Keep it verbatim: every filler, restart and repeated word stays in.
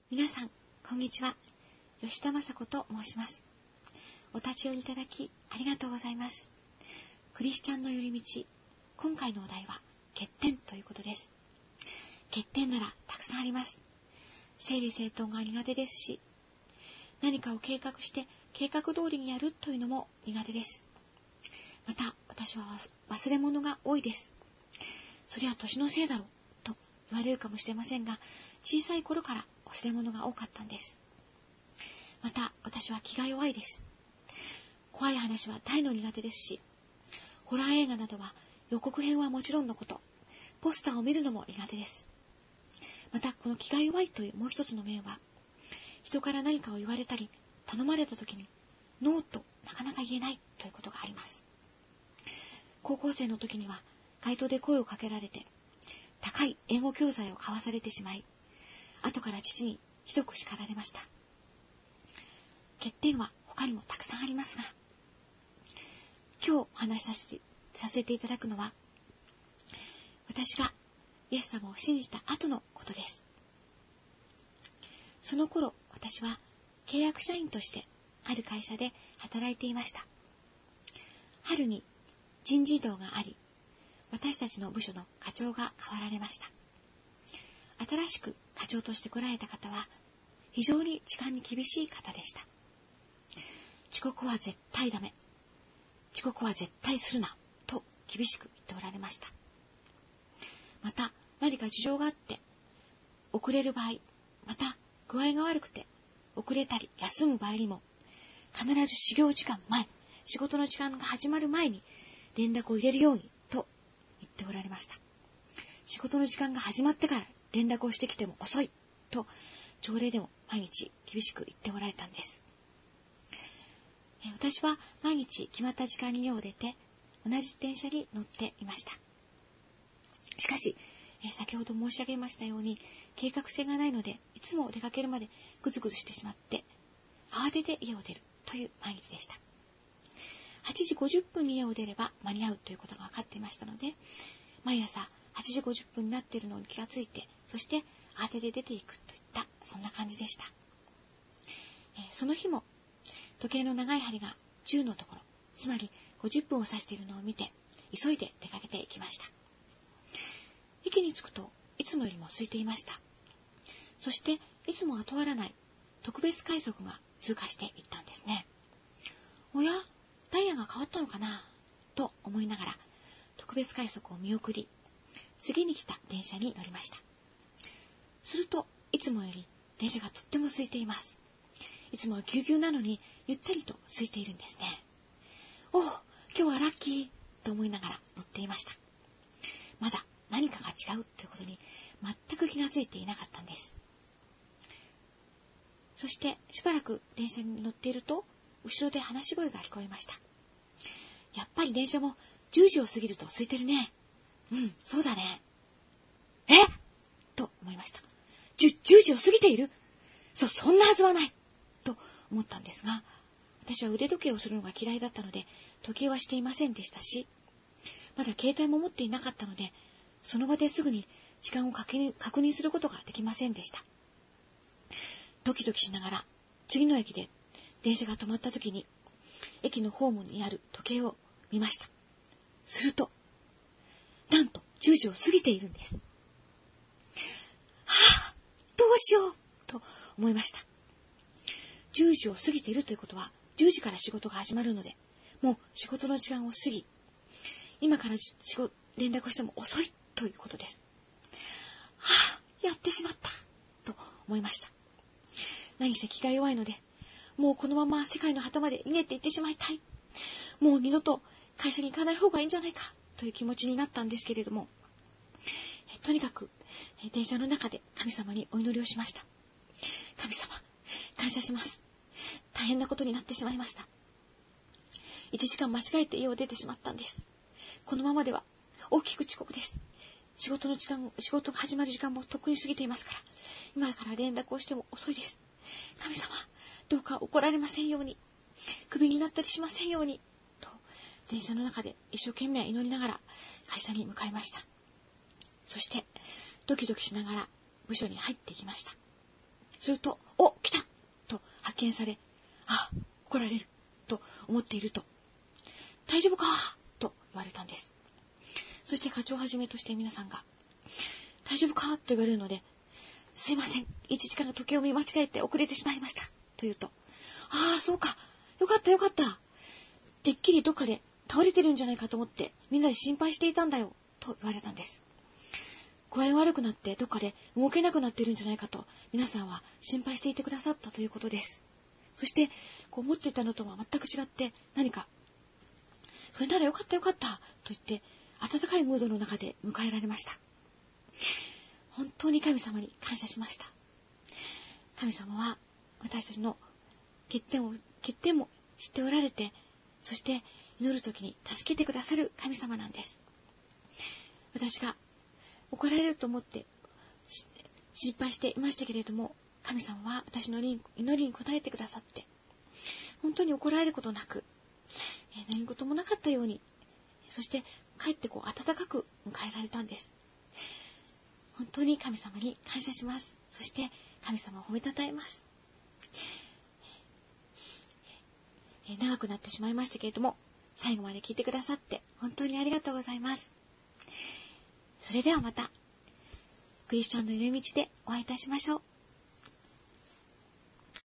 皆さんこんにちは。吉田雅子と申します。お立ち寄りいただきありがとうございます。クリスチャンの寄り道、今回のお題は欠点ということです。欠点ならたくさんあります。整理整頓が苦手ですし、何かを計画して計画通りにやるというのも苦手です。また私は忘れ物が多いです。それは年のせいだろうと言われるかもしれませんが、小さい頃から忘れ物が多かったんです。また私は気が弱いです。怖い話は大の苦手ですし、ホラー映画などは予告編はもちろんのこと、ポスターを見るのも苦手です。またこの気が弱いというもう一つの面は、人から何かを言われたり頼まれた時にノーとなかなか言えないということがあります。高校生の時には街頭で声をかけられて高い英語教材を買わされてしまい、後から父にひどく叱られました。欠点は他にもたくさんありますが、今日お話しさせて、させていただくのは、私がイエス様を信じた後のことです。その頃、私は契約社員としてある会社で働いていました。春に人事異動があり、私たちの部署の課長が変わられました。新しく課長として来られた方は非常に時間に厳しい方でした。遅刻は絶対ダメ、遅刻は絶対するなと厳しく言っておられました。また何か事情があって遅れる場合、また具合が悪くて遅れたり休む場合にも、必ず始業時間前、仕事の時間が始まる前に連絡を入れるようにと言っておられました。仕事の時間が始まってから連絡をしてきても遅いと朝礼でも毎日厳しく言っておられたんです。え私は毎日決まった時間に家を出て同じ電車に乗っていました。しかしえ先ほど申し上げましたように、計画性がないのでいつも出かけるまでぐずぐずしてしまって慌てて家を出るという毎日でした。はちじごじゅっぷんに家を出れば間に合うということが分かっていましたので、毎朝はちじごじゅっぷんになっているのに気がついて、そして慌てて出ていくといったそんな感じでした。えー、その日も時計の長い針がじゅうのところ、つまりごじゅっぷんを指しているのを見て急いで出かけていきました。駅に着くといつもよりも空いていました。そしていつもは通らない特別快速が通過していったんですね。おや、ダイヤが変わったのかなと思いながら特別快速を見送り、次に来た電車に乗りました。するといつもより電車がとっても空いています。いつもはぎゅうぎゅうなのにゆったりと空いているんですね。おお、今日はラッキーと思いながら乗っていました。まだ何かが違うということに全く気がついていなかったんです。そしてしばらく電車に乗っていると、後ろで話し声が聞こえました。やっぱり電車もじゅうじを過ぎると空いてるね。うん、そうだね。えと思いました。じゅうじを過ぎている？そ、そんなはずはないと思ったんですが、私は腕時計をするのが嫌いだったので時計はしていませんでしたし、まだ携帯も持っていなかったので、その場ですぐに時間を確認、確認することができませんでした。ドキドキしながら次の駅で電車が止まった時に駅のホームにある時計を見ました。するとなんとじゅうじを過ぎているんです。はあ、どうしようと思いました。じゅうじを過ぎているということはじゅうじから仕事が始まるので、もう仕事の時間を過ぎ、今から仕事連絡しても遅いということです。はあ、やってしまったと思いました。何せ気が弱いので、もうこのまま世界の果まで逃げていってしまいたい。もう二度と会社に行かない方がいいんじゃないかという気持ちになったんですけれども、えとにかくえ電車の中で神様にお祈りをしました。神様、感謝します。大変なことになってしまいました。いちじかん間違えて家を出てしまったんです。このままでは大きく遅刻です。仕事の時間、仕事が始まる時間もとっくに過ぎていますから、今から連絡をしても遅いです。神様、どうか怒られませんように、クビになったりしませんようにと、電車の中で一生懸命祈りながら会社に向かいました。そしてドキドキしながら部署に入っていきました。 すると、お、来たと発見され、あ、怒られると思っていると、大丈夫かと言われたんです。そして課長をはじめとして皆さんが、大丈夫かと言われるので、すいません、いちじから時計を見間違えて遅れてしまいましたと言うと、ああ、そうか、よかったよかった。てっきりどっかで倒れてるんじゃないかと思ってみんなで心配していたんだよと言われたんです。具合悪くなってどっかで動けなくなってるんじゃないかと皆さんは心配していてくださったということです。そしてこう思っていたのとは全く違って何か、それならよかったよかったと言って温かいムードの中で迎えられました。本当に神様に感謝しました。神様は私たちの欠点を欠点も知っておられて、そして祈るときに助けてくださる神様なんです。私が怒られると思って心配していましたけれども、神様は私の祈りに応えてくださって、本当に怒られることなく、何事もなかったように、そして帰ってこう温かく迎えられたんです。本当に神様に感謝します。そして神様を褒めたたえます。長くなってしまいましたけれども、最後まで聞いてくださって本当にありがとうございます。それではまたクリスチャンのいる道でお会いいたしましょう。